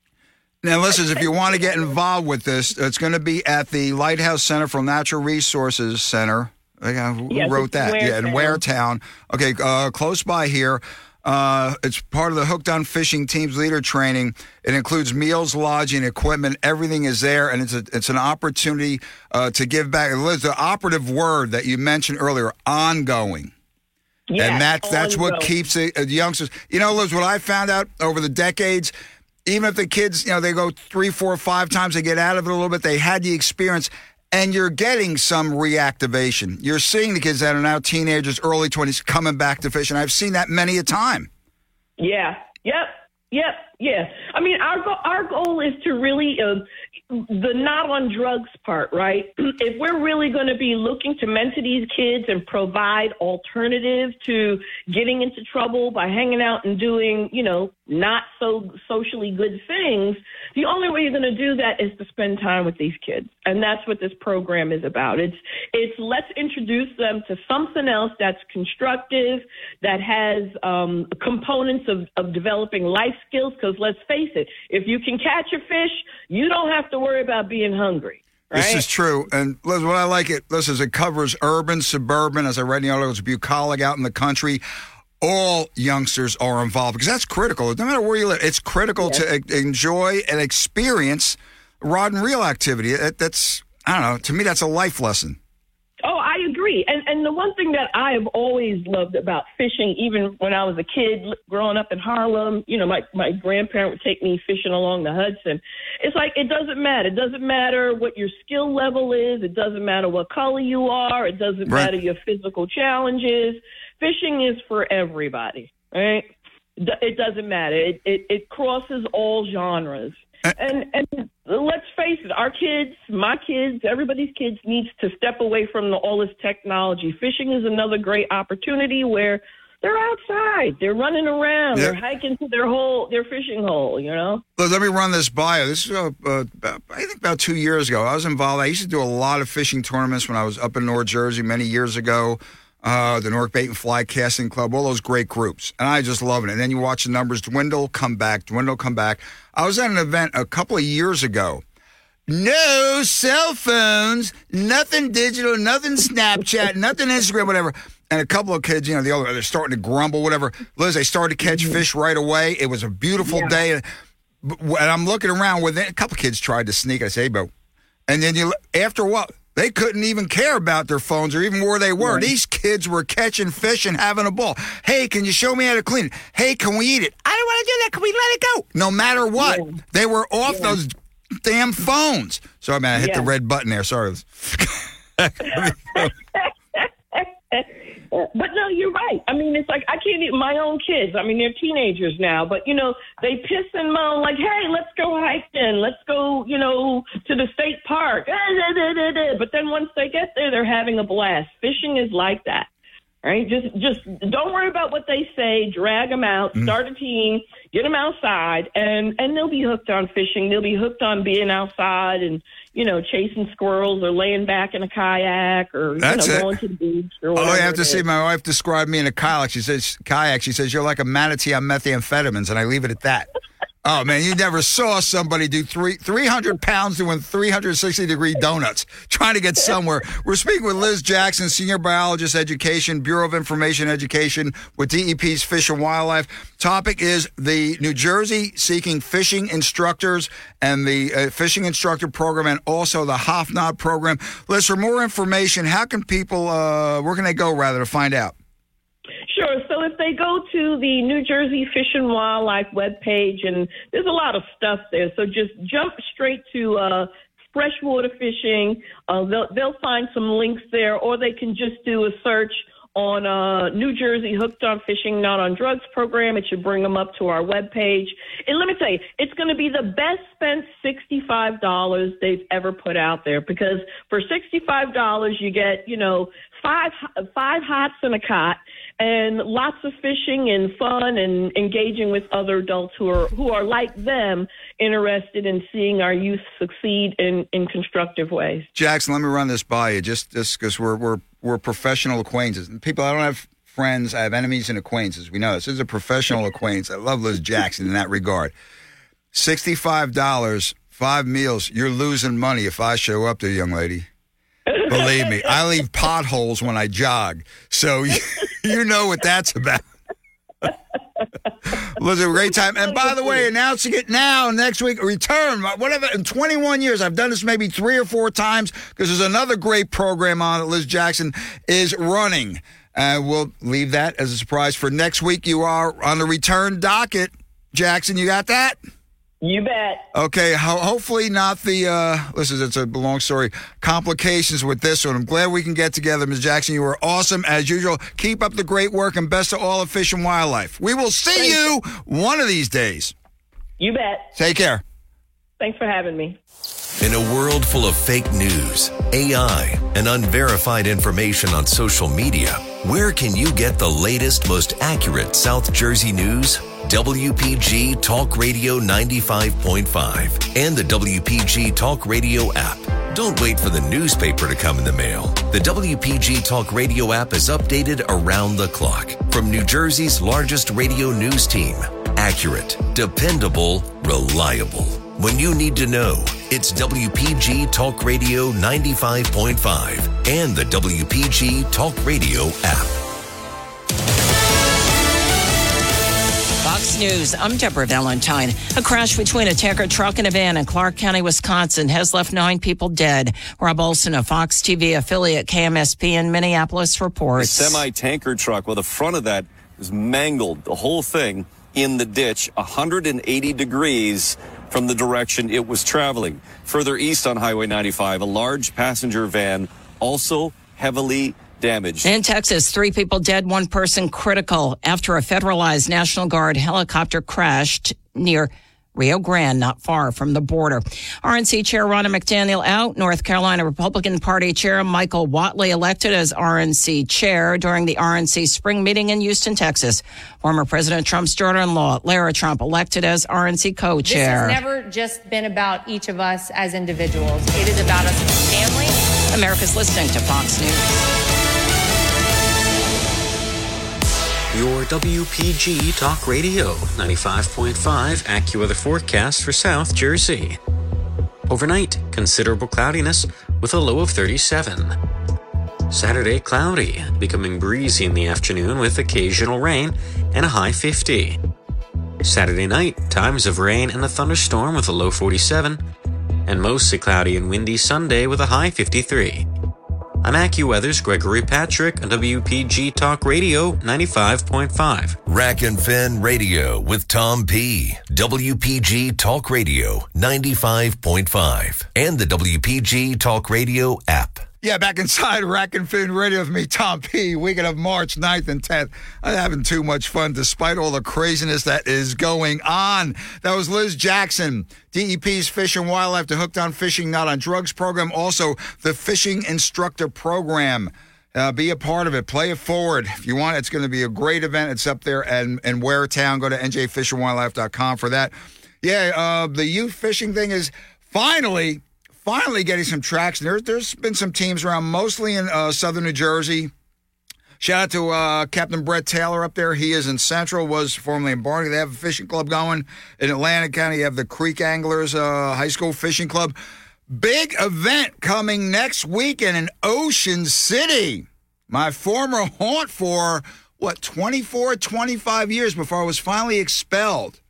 Now, listen, if you want to get involved with this, it's going to be at the Lighthouse Center for Natural Resources Center. Uh, Who Yes, wrote it's that? Yeah, in Waretown. Waretown. Okay, uh, close by here. Uh, it's part of the Hooked on Fishing Team's leader training. It includes meals, lodging, equipment. Everything is there, and it's a, it's an opportunity uh, to give back. Liz, the operative word that you mentioned earlier, ongoing. Yes, and that's that's what ongoing. keeps the uh, youngsters. You know, Liz, what I found out over the decades, even if the kids, you know, they go three, four, five times, they get out of it a little bit, they had the experience, and you're getting some reactivation. You're seeing the kids that are now teenagers, early twenties, coming back to fish, and I've seen that many a time. Yeah. Yep. Yep. Yeah. I mean, our go- our goal is to really uh, the not on drugs part, right? If we're really going to be looking to mentor these kids and provide alternative to getting into trouble by hanging out and doing, you know, not so socially good things, the only way you're going to do that is to spend time with these kids. And that's what this program is about. It's it's let's introduce them to something else that's constructive, that has um, components of, of developing life skills. Because let's face it, if you can catch a fish, you don't have to worry about being hungry. Right? This is true. And Liz, what I like it, Liz, is it covers urban, suburban, as I read in the article, it's bucolic out in the country. All youngsters are involved because that's critical. No matter where you live, it's critical Yes. to e- enjoy and experience rod and reel activity. That, that's, I don't know, to me, that's a life lesson. Oh, I agree. And and the one thing that I have always loved about fishing, even when I was a kid growing up in Harlem, you know, my, my grandparent would take me fishing along the Hudson. It's like it doesn't matter. It doesn't matter what your skill level is. It doesn't matter what color you are. It doesn't Right. matter your physical challenges. Fishing is for everybody, right? D- It doesn't matter. It, it, it crosses all genres. And and let's face it, our kids, my kids, everybody's kids needs to step away from the, all this technology. Fishing is another great opportunity where they're outside, they're running around, Yep. they're hiking to their hole, their fishing hole, you know? Liz, let me run this by you. This is, uh, uh, about, I think, about two years ago. I was involved. I used to do a lot of fishing tournaments when I was up in North Jersey many years ago. Uh, the Newark Bait and Fly Casting Club, all those great groups. And I just love it. And then you watch the numbers dwindle, come back, dwindle, come back. I was at an event a couple of years ago. No cell phones, nothing digital, nothing Snapchat, nothing Instagram, whatever. And a couple of kids, you know, the other, they're starting to grumble, whatever. Liz, they started to catch fish right away. It was a beautiful Yeah. day. And I'm looking around with it. A couple of kids tried to sneak. I say, hey, bro. And then you, after a while, they couldn't even care about their phones or even where they were. Right. These kids were catching fish and having a ball. Hey, can you show me how to clean it? Hey, can we eat it? I don't want to do that. Can we let it go? No matter what, Yeah. they were off Yeah. those damn phones. Sorry, man, I hit Yeah. the red button there. Sorry. But no, you're right. I mean, it's like I can't even, my own kids. I mean, they're teenagers now, but you know, they piss and moan like, "Hey, let's go hiking. Let's go, you know, to the state park." But then once they get there, they're having a blast. Fishing is like that, right? Just, just don't worry about what they say. Drag them out. Start a team. Get them outside, and and they'll be hooked on fishing. They'll be hooked on being outside and, you know, chasing squirrels or laying back in a kayak or you That's know, it. going to the beach or Oh, whatever. I have to it see. is. My wife described me in a kayak. She says, kayak. She says, you're like a manatee on methamphetamines, and I leave it at that. Oh, man, you never saw somebody do three, three hundred pounds doing three hundred sixty degree donuts, trying to get somewhere. We're speaking with Liz Jackson, Senior Biologist Education, Bureau of Information Education with D E P's Fish and Wildlife. Topic is the New Jersey Seeking Fishing Instructors and the uh, Fishing Instructor Program and also the H O F N O D program. Liz, for more information, how can people, uh, where can they go, rather, to find out? Sure. So if they go to the New Jersey Fish and Wildlife webpage, and there's a lot of stuff there, so just jump straight to uh, freshwater fishing. Uh, they'll, they'll find some links there, or they can just do a search on uh, New Jersey Hooked on Fishing, Not on Drugs program. It should bring them up to our webpage. And let me tell you, it's going to be the best spent sixty-five dollars they've ever put out there, because for sixty-five dollars you get, you know, five five hots and a cot, and lots of fishing and fun and engaging with other adults who are who are like them, interested in seeing our youth succeed in, in constructive ways. Jackson, let me run this by you, just because we're we're we're professional acquaintances. And people, I don't have friends, I have enemies and acquaintances. We know this. This is a professional acquaintance. I love Liz Jackson in that regard. Sixty-five dollars, five meals. You're losing money if I show up there, young lady. Believe me, I leave potholes when I jog, so you, you know what that's about. Was a great time. And by the way, announcing it now, next week, return, whatever, in twenty-one years, I've done this maybe three or four times, because there's another great program on that Liz Jackson is running. And uh, we'll leave that as a surprise for next week. You are on the return docket. Jackson, you got that? You bet. Okay, ho- hopefully not the, uh, listen, it's a long story, complications with this one. I'm glad we can get together, Miz Jackson. You were awesome, as usual. Keep up the great work, and best of all of Fish and Wildlife. We will see Thanks. you one of these days. You bet. Take care. Thanks for having me. In a world full of fake news, A I, and unverified information on social media, where can you get the latest, most accurate South Jersey news? W P G Talk Radio ninety-five point five and the W P G Talk Radio app. Don't wait for the newspaper to come in the mail. The W P G Talk Radio app is updated around the clock from New Jersey's largest radio news team. Accurate, dependable, reliable. When you need to know, it's W P G Talk Radio ninety-five point five and the W P G Talk Radio app. Fox News, I'm Deborah Valentine. A crash between a tanker truck and a van in Clark County, Wisconsin has left nine people dead. Rob Olson, a Fox T V affiliate K M S P in Minneapolis, reports. A semi-tanker truck, well, the front of that is mangled, the whole thing in the ditch, one hundred eighty degrees from the direction it was traveling. Further east on Highway ninety-five, a large passenger van also heavily damaged. In Texas, three people dead, one person critical after a federalized National Guard helicopter crashed near Rio Grande, not far from the border. R N C Chair Ronna McDaniel out. North Carolina Republican Party Chair Michael Whatley elected as R N C Chair during the R N C spring meeting in Houston, Texas. Former President Trump's daughter-in-law, Lara Trump, elected as R N C co-chair. This has never just been about each of us as individuals. It is about us as a family. America's listening to Fox News. Your W P G Talk Radio ninety-five point five AccuWeather forecast for South Jersey. Overnight, considerable cloudiness with a low of thirty-seven. Saturday, cloudy, becoming breezy in the afternoon with occasional rain and a high fifty. Saturday night, times of rain and a thunderstorm with a low forty-seven. And mostly cloudy and windy Sunday with a high fifty-three. I'm AccuWeather's Gregory Patrick on W P G Talk Radio ninety-five point five. Rack and Fin Radio with Tom P. W P G Talk Radio ninety-five point five. And the W P G Talk Radio app. Yeah, back inside Rack and Fin Radio with me, Tom P. Weekend of March ninth and tenth. I'm having too much fun despite all the craziness that is going on. That was Liz Jackson, D E P's Fish and Wildlife, the Hooked on Fishing, Not on Drugs program. Also, the Fishing Instructor Program. Uh, be a part of it. Play it forward. If you want, it's going to be a great event. It's up there in, in Ware Town. Go to N J fish and wildlife dot com for that. Yeah, uh, the youth fishing thing is finally... Finally getting some traction. There, there's been some teams around, mostly in uh, southern New Jersey. Shout out to uh, Captain Brett Taylor up there. He is in Central, was formerly in Barney. They have a fishing club going. In Atlantic County, you have the Creek Anglers uh, High School Fishing Club. Big event coming next weekend in Ocean City. My former haunt for, what, twenty-four, twenty-five years before I was finally expelled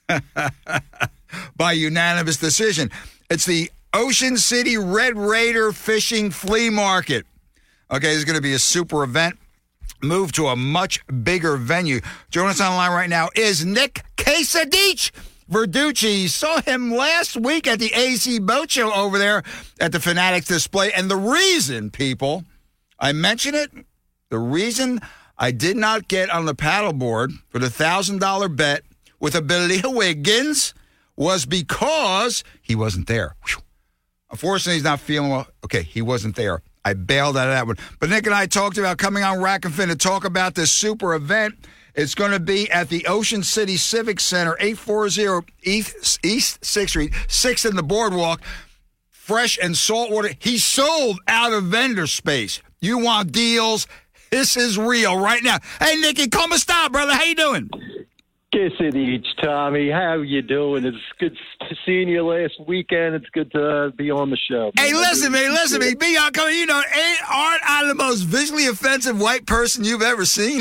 by unanimous decision. It's the Ocean City Red Raider Fishing Flea Market. Okay, this is going to be a super event. Move to a much bigger venue. Joining us on the line right now is Nick Quesadich Verducci. Saw him last week at the A C Boat Show over there at the Fanatics display. And the reason, people, I mention it, The reason I did not get on the paddleboard for the one thousand dollars bet with a Billy Wiggins was because he wasn't there. Whew. Unfortunately, he's not feeling well. Okay, he wasn't there. I bailed out of that one. But Nick and I talked about coming on Rack and Fin to talk about this super event. It's going to be at the Ocean City Civic Center, eight forty East, East sixth Street, six in the Boardwalk. Fresh and saltwater. He sold out of vendor space. You want deals? This is real right now. Hey, Nicky, come and stop, brother. How you doing? Kiss it each, Tommy. How you doing? It's good seeing you last weekend. It's good to uh, be on the show. Hey, listen, man, listen, me. Be on coming. You know, ain't aren't I the most visually offensive white person you've ever seen?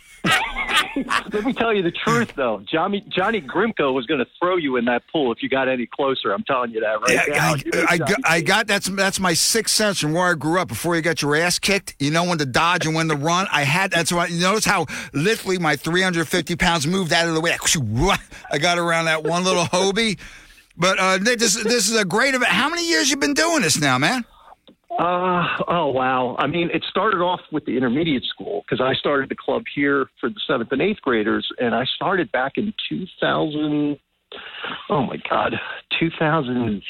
Let me tell you the truth, though. Johnny Johnny Grimko was going to throw you in that pool if you got any closer. I'm telling you that right yeah, now. I, I, got, I got that's that's my sixth sense from where I grew up. Before you got your ass kicked, you know when to dodge and when to run. I had that's why. You notice how literally my three hundred fifty pounds moved out of the way. I got around that one little Hobie. But uh, this this is a great event. How many years you been doing this now, man? Uh, oh, wow. I mean, it started off with the intermediate school because I started the club here for the seventh and eighth graders, and I started back in two thousand, oh, my God, two thousand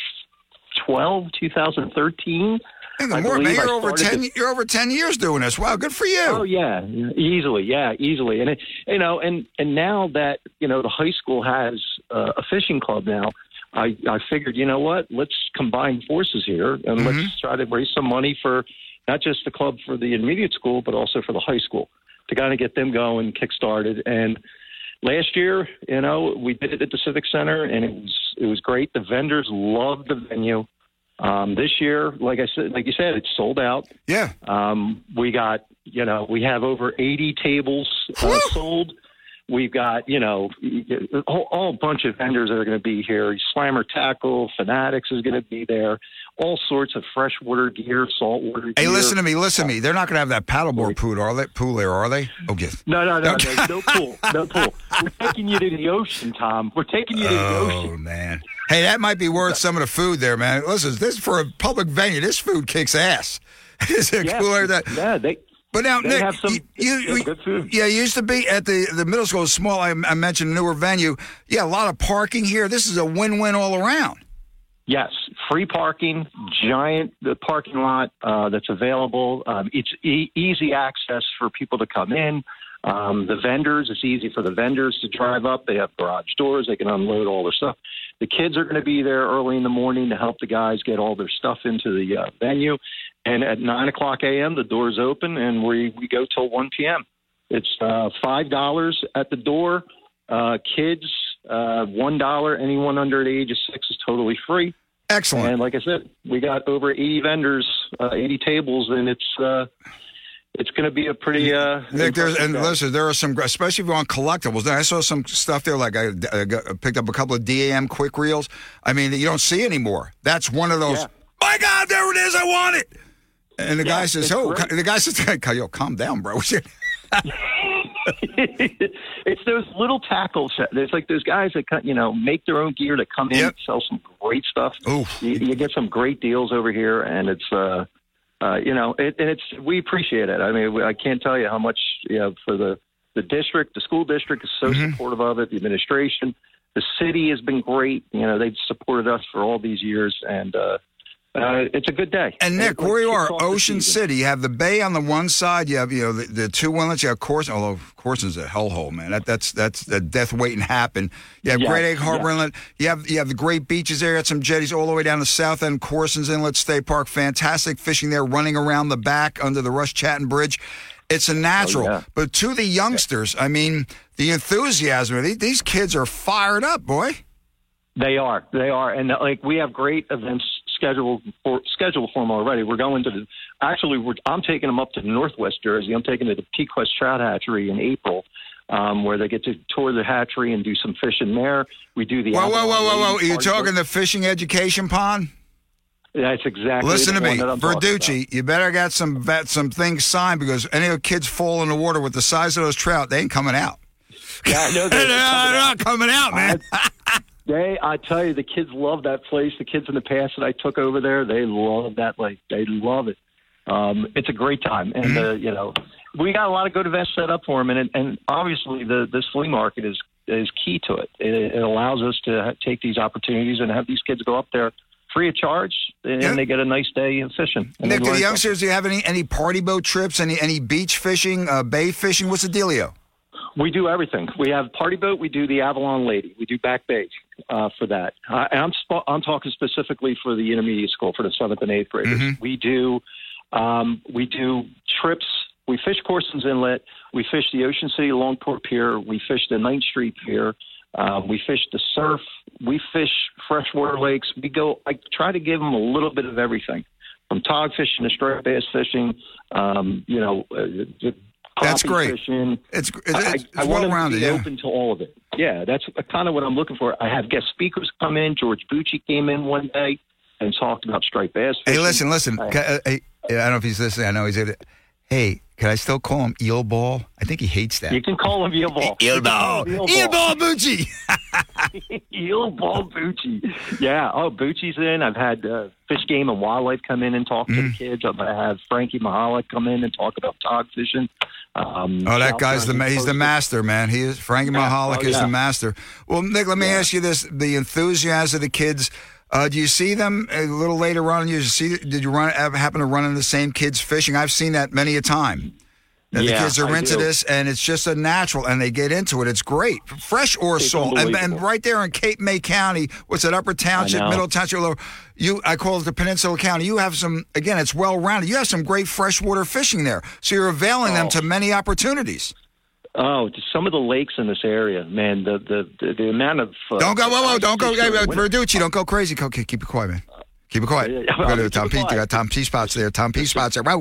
twelve, two thousand thirteen. Hey, the more, man, you're over ten. To, you're over ten years doing this. Wow, good for you. Oh yeah, easily, yeah, easily. And it, you know, and and now that you know the high school has uh, a fishing club now, I I figured, you know what, let's combine forces here and mm-hmm. let's try to raise some money for not just the club for the intermediate school, but also for the high school to kind of get them going, kick started. And last year, you know, we did it at the Civic Center, and it was it was great. The vendors loved the venue. Um, this year, like I said, like you said, it's sold out. Yeah. Um, we got, you know, we have over eighty tables uh, sold. We've got, you know, a whole, whole bunch of vendors that are going to be here. Slammer Tackle, Fanatics is going to be there. All sorts of freshwater gear, saltwater gear. Hey, listen to me, listen to me. They're not going to have that paddleboard pool, are they? Pool there, are they? Oh, yes. No, no, no, no, no pool, no pool. We're taking you to the ocean, Tom. We're taking you to the ocean. Oh, man. Hey, that might be worth some of the food there, man. Listen, this is for a public venue. This food kicks ass. Is it yeah, cooler that? Yeah, they. But now, they Nick, have some, you, you, good food. yeah, you used to be at the, the middle school, small. I, I mentioned newer venue. Yeah, a lot of parking here. This is a win-win all around. Yes, free parking, giant the parking lot uh, that's available. Um, it's e- easy access for people to come in. Um, the vendors, it's easy for the vendors to drive up. They have garage doors. They can unload all their stuff. The kids are going to be there early in the morning to help the guys get all their stuff into the uh, venue. And at nine o'clock a.m., the doors open, and we, we go till one p.m. It's uh, five dollars at the door. Uh, kids, uh, one dollar. Anyone under the age of six is totally free. Excellent. And like I said, we got over eighty vendors, uh, eighty tables, and it's uh, it's going to be a pretty. Uh, Nick, there's, and listen, there are some, especially if you want collectibles. I saw some stuff there, like I, I got, picked up a couple of D A M quick reels. I mean, that you don't see anymore. That's one of those. Yeah. My God, there it is! I want it. And the yeah, guy says, "Oh," great. The guy says, "Yo, calm down, bro." It's those little tackles. There's like those guys that, you know, make their own gear that come in yep. and sell some great stuff. You, you get some great deals over here, and it's, uh, uh, you know, it, and it's we appreciate it. I mean, I can't tell you how much, you know, for the the district, the school district is so mm-hmm. supportive of it. The administration, the city has been great. You know, they've supported us for all these years, and. uh Uh, it's a good day. And Nick, where you are, Ocean City, you have the bay on the one side. You have you know the, the two inlets. You have Corson, although Corson's a hellhole, man. That, that's that's a death waiting to happen. You have yeah, Great Egg Harbor yeah. Inlet. You have you have the great beaches there. You have some jetties all the way down the south end. Corson's Inlet State Park, fantastic fishing there. Running around the back under the Rush Chatton Bridge. It's a natural. Oh, yeah. But to the youngsters, I mean, the enthusiasm. These, these kids are fired up, boy. They are. They are. And, like, we have great events scheduled for scheduled for them already. We're going to the – actually, we're, I'm taking them up to the Northwest Jersey. I'm taking them to the Pequest Trout Hatchery in April, um, where they get to tour the hatchery and do some fishing there. We do the – Whoa, whoa, whoa, whoa, whoa. Are you talking the fishing education pond? That's exactly Listen the to me, one that I'm Verducci, you better get some some things signed because any of the kids fall in the water with the size of those trout, they ain't coming out. Yeah, no, they're, they're not coming out, man. They, I tell you, the kids love that place. The kids in the past that I took over there, they love that lake. They love it. Um, it's a great time, and Mm-hmm. uh, you know, we got a lot of good events set up for them, and and obviously the this flea market is is key to it. It, it allows us to ha- take these opportunities and have these kids go up there free of charge, and Yeah. they get a nice day of fishing. And Nick, do enjoy the it. youngsters, do you have any, any party boat trips, any any beach fishing, uh, bay fishing? What's the dealio? We do everything. We have party boat. We do the Avalon Lady. We do Back Bay uh, for that. Uh, and I'm sp- I'm talking specifically for the intermediate school for the seventh and eighth graders. Mm-hmm. We do um, we do trips. We fish Corson's Inlet. We fish the Ocean City Longport Pier. We fish the Ninth Street Pier. Uh, we fish the surf. We fish freshwater lakes. We go. I try to give them a little bit of everything, from tog fishing to striped bass fishing. Um, you know. Uh, That's crappie great. Fishing. It's it's, I, it's I want them to well-rounded, be yeah. open to all of it. Yeah, that's kind of what I'm looking for. I have guest speakers come in. George Bucci came in one day and talked about striped bass fishing. Hey, listen, listen. Uh, Ca- uh, hey, I don't know if he's listening. I know he's in. Hey, can I still call him Eel Ball? I think he hates that. You can call him Eel Ball. Eel You can call Ball. him Eel Eel Ball. Ball Bucci. Eel Ball Bucci. Yeah. Oh, Bucci's in. I've had uh, Fish Game and Wildlife come in and talk to Mm-hmm. the kids. I've had Frankie Mahalik come in and talk about tog fishing. Um, Oh, that South guy's the Jersey ma- he's the Coast. master, man. He is Frankie Yeah. Mahalik Oh, is yeah. the master. Well, Nick, let me ask you this: the enthusiasm of the kids. Uh, do you see them a little later on? You see? Did you run ever happen to run into the same kids fishing? I've seen that many a time. That the Yeah, kids are I into do. this, and it's just a natural, and they get into it. It's great, fresh or It's salt, and, and unbelievable. right there in Cape May County, what's it, Upper Township, know. Middle Township, Lower- you I call it the Peninsula County. You have some again, it's well rounded. You have some great freshwater fishing there, so you're availing them Oh. to many opportunities. Oh, some of the lakes in this area, man. The the the, the amount of uh, Don't go, whoa, whoa, don't go, fish hey, are uh, winter- Verducci, don't go crazy. Okay, keep it quiet, man. Keep it quiet. Yeah, yeah, Go to keep Tom it P. You quiet. got Tom P. spots there. Tom P. spots there. Wow.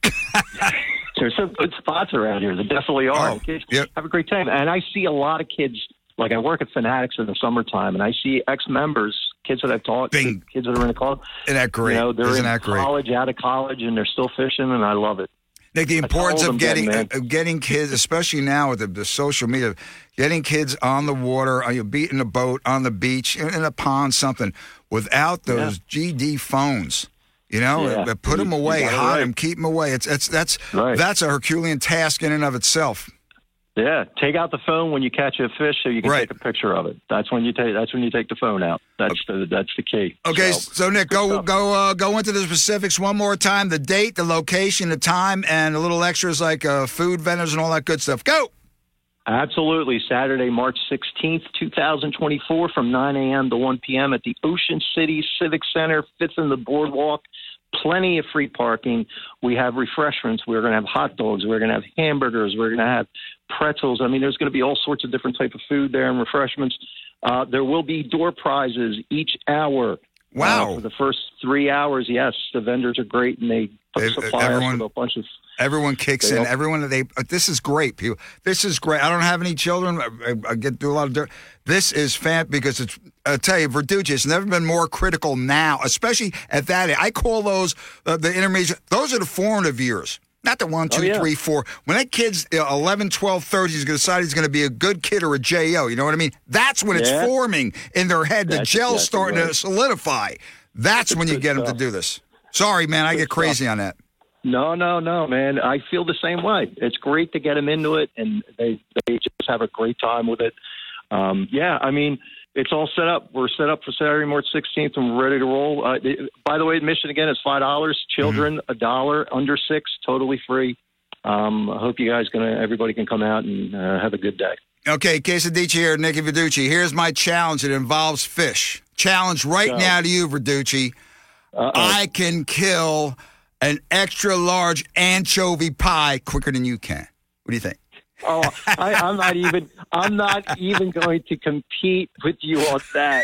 There's some good spots around here. There definitely are. Oh, Kids yep. have a great time, and I see a lot of kids. Like I work at Fanatics in the summertime, and I see ex-members, kids that I've taught, Bing. kids that are in the club. Isn't that great? You know, they're Isn't in that great? college, out of college, and they're still fishing, and I love it. Nick, the I importance told of them getting then, man. of getting kids, especially now with the, the social media, getting kids on the water, on your beat in a boat, on the beach, in, in a pond, something, without those G D phones. You know, Yeah. uh, put them You- you away, got it hide right. them, keep them away. It's it's that's Right. that's a Herculean task in and of itself. Yeah, take out the phone when you catch a fish, so you can Right. take a picture of it. That's when you take. That's when you take the phone out. That's the that's the key. Okay, So, so, Nick, go go uh, go into the specifics one more time: the date, the location, the time, and a little extras like uh, food vendors and all that good stuff. Go. Absolutely. Saturday, March sixteenth, twenty twenty-four, from nine a.m. to one p.m. at the Ocean City Civic Center, fifth in the Boardwalk. Plenty of free parking. We have refreshments. We're going to have hot dogs. We're going to have hamburgers. We're going to have pretzels. I mean, there's going to be all sorts of different type of food there and refreshments. Uh, there will be door prizes each hour. Wow. Uh, for the first three hours, yes. The vendors are great, and they Ev- supply us everyone- with a bunch of Everyone kicks They in. all- Everyone that they. uh, This is great, people. This is great. I don't have any children. I, I, I get through a lot of dirt. This is fan because it's. I tell you, Verducci, it's never been more critical now, especially at that age. I call those uh, the intermediate. Those are the formative years. Not the one, Oh, two, yeah. three, four. When that kid's uh, eleven, twelve, thirteen, he's going to decide he's going to be a good kid or a J O. You know what I mean? That's when it's Yeah. forming in their head. The That's gel's exactly starting to right. solidify. That's when you good get them to stuff. do this. Sorry, man. I Good get crazy on that. No, no, no, man. I feel the same way. It's great to get them into it, and they they just have a great time with it. Um, yeah, I mean, it's all set up. We're set up for Saturday, March sixteenth, and we're ready to roll. Uh, it- by the way, admission again is five dollars. Children, a dollar. Under six, totally free. Um, I hope you guys gonna everybody can come out and uh, have a good day. Okay, Quesadici here, Nicky Verducci. Here's my challenge. It involves fish. Challenge right Go. now to you, Verducci. Uh-oh. I can kill an extra large anchovy pie quicker than you can. What do you think? Oh, I, I'm not even. I'm not even going to compete with you on that.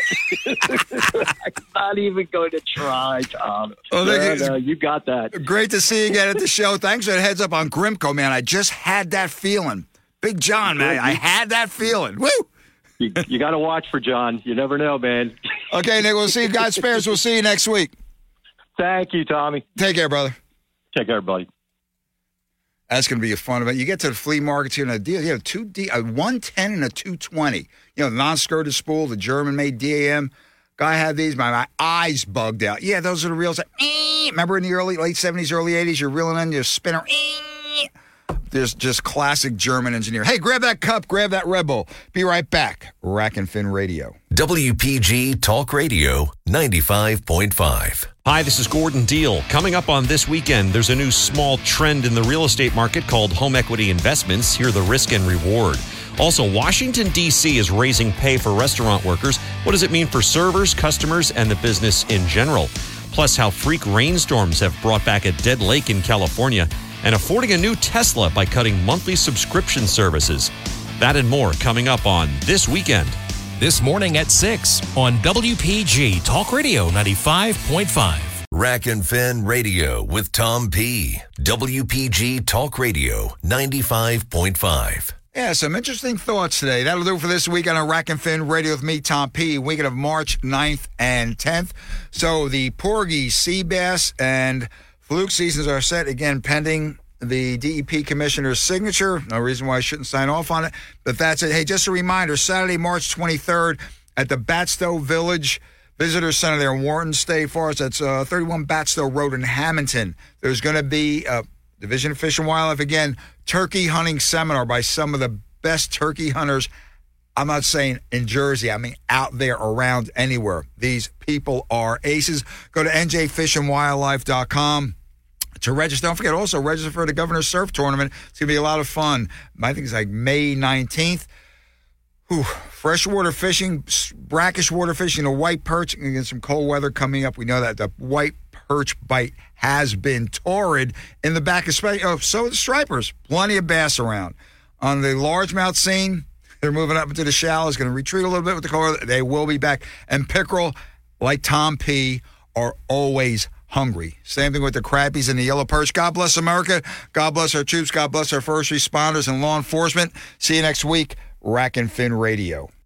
I'm not even going to try, Tom. Oh, no, thank you. no, you got that. Great to see you again at the show. Thanks for the heads up on Grimco, man. I just had that feeling. Big John, man. I had that feeling. Woo! You, you got to watch for John. You never know, man. Okay, Nick, we'll see you. God spares. We'll see you next week. Thank you, Tommy. Take care, brother. Take care, buddy. That's going to be a fun event. You get to the flea markets here, and a deal. You have two D, a one ten and a two twenty. You know, the non-skirted spool, the German-made D A M. Guy had these. My, my eyes bugged out. Yeah, those are the reels. Like, eh, Remember in the early, late seventies, early eighties, you're reeling in your spinner. There's just classic German engineer. Hey, grab that cup, grab that Red Bull. Be right back. Rack and Fin Radio. W P G Talk Radio ninety-five point five. Hi, this is Gordon Deal. Coming up on this weekend, there's a new small trend in the real estate market called home equity investments. Here, the risk and reward. Also, Washington, D C is raising pay for restaurant workers. What does it mean for servers, customers, and the business in general? Plus, how freak rainstorms have brought back a dead lake in California, and affording a new Tesla by cutting monthly subscription services. That and more coming up on This Weekend. This morning at six on W P G Talk Radio ninety-five point five. Rack and Fin Radio with Tom P. W P G Talk Radio ninety-five point five. Yeah, some interesting thoughts today. That'll do it for this weekend on Rack and Fin Radio with me, Tom P. Weekend of March ninth and tenth. So the porgy, sea bass, and fluke seasons are set again pending the D E P commissioner's signature. No reason why I shouldn't sign off on it, but that's it. Hey, just a reminder, Saturday, March twenty-third at the Batstow Village Visitor Center there in Wharton State Forest. That's uh, thirty-one Batstow Road in Hamilton. There's going to be a Division of Fish and Wildlife, again, turkey hunting seminar by some of the best turkey hunters. I'm not saying in Jersey, I mean out there around anywhere. These people are aces. Go to N J fish and wildlife dot com to register. Don't forget, also register for the Governor's Surf Tournament. It's going to be a lot of fun. I think it's like May nineteenth. Whew. Freshwater fishing, brackish water fishing, the white perch, and again, some cold weather coming up. We know that the white perch bite has been torrid in the back of Spain. Oh, so the stripers. Plenty of bass around. On the largemouth scene, they're moving up into the shallows, going to retreat a little bit with the cold weather. They will be back. And pickerel, like Tom P., are always hungry. Same thing with the crappies and the yellow perch. God bless America. God bless our troops. God bless our first responders and law enforcement. See you next week. Rack and Fin Radio.